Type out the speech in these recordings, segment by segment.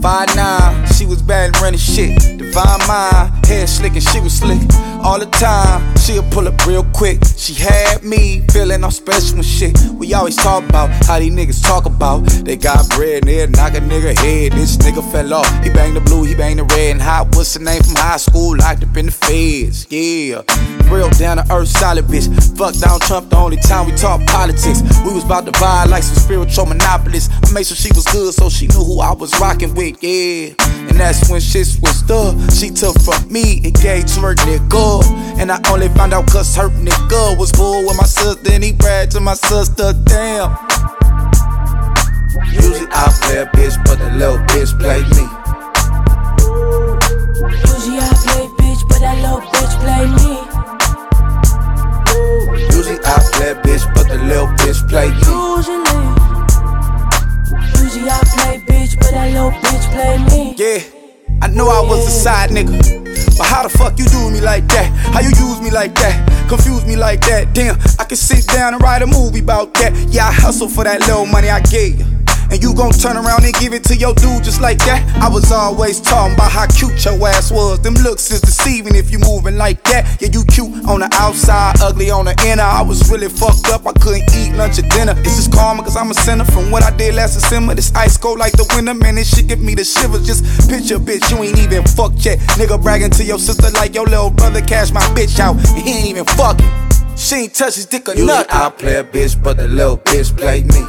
5'9", she was bad and running shit. Divine mind, hair slick and she was slick. All the time, she'll pull up real quick. She had me feeling all special and shit. We always talk about how these niggas talk about. They got bread and they'll knock a nigga head. This nigga fell off, he banged the blue, he banged the red. And hot, what's the name from high school? Locked up in the feds, yeah. Real down to earth, solid bitch. Fuck Donald Trump, the only time we talk politics. We was about to buy like some spiritual monopolists. I made sure she was good so she knew who I was rocking with, yeah. And that's when shit switched up. She took from me and gave to her nigga. And I only found out cause her nigga was bull with my sister and he bragged to my sister, damn. Usually I play a bitch, but the little bitch play me. Usually I play bitch, but that little bitch play me. Usually I play a bitch, but the little bitch play me. Usually I play bitch, but that little bitch play me. Yeah, I know I was a side nigga, but how the fuck you do me like that? How you use me like that? Confuse me like that? Damn, I can sit down and write a movie about that. Yeah, I hustle for that little money I gave you, and you gon' turn around and give it to your dude just like that? I was always talking about how cute your ass was. Them looks is deceiving if you moving like that. Yeah, you cute on the outside, ugly on the inner. I was really fucked up, I couldn't eat lunch or dinner. It's just karma cause I'm a sinner from what I did last December. This ice cold like the winter, man, this shit give me the shivers. Just picture, bitch, you ain't even fucked yet. Nigga bragging to your sister like your little brother cashed my bitch out and he ain't even fucking. She ain't touch his dick or nothing. I play a bitch, but the little bitch play me.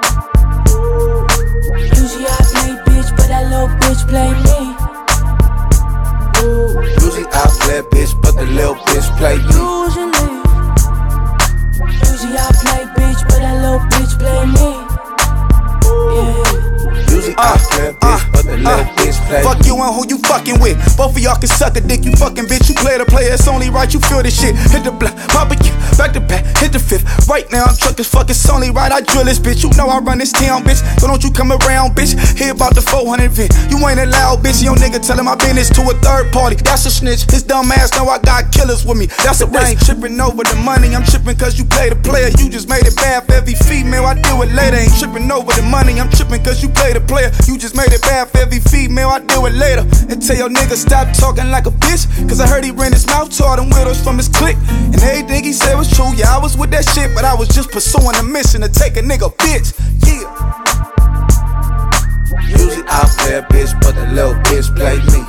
Usually I play bitch, but that little bitch play me. Usually I play a bitch, but the little bitch play me. Usually I play bitch, but that little bitch play me. Yeah. Usually I play a bitch, but the little bitch play me. Fuck you and who you fucking with. Both of y'all can suck a dick, you fucking bitch. You play the player, it's only right, you feel this shit. Hit the block, pop it, back to back, hit the fifth. Right now I'm drunk as fuck, it's only right, I drill this bitch. You know I run this town, bitch, so don't you come around, bitch. Hear about the 400 vent, you ain't allowed, bitch. Your nigga telling my business to a third party, that's a snitch. His dumb ass know I got killers with me, that's a risk. I ain't tripping over the money, I'm tripping cause you play the player. You just made it bad for every female, I do it later. Ain't tripping over the money, I'm tripping cause you play the player. You just made it bad for every female, I do it later. And tell your nigga stop talking like a bitch, cause I heard he ran his mouth to all them widows from his clique. And everything he said was true, yeah, I was with that shit, but I was just pursuing a mission to take a nigga bitch, yeah. Usually I play a bitch, but the little bitch play me.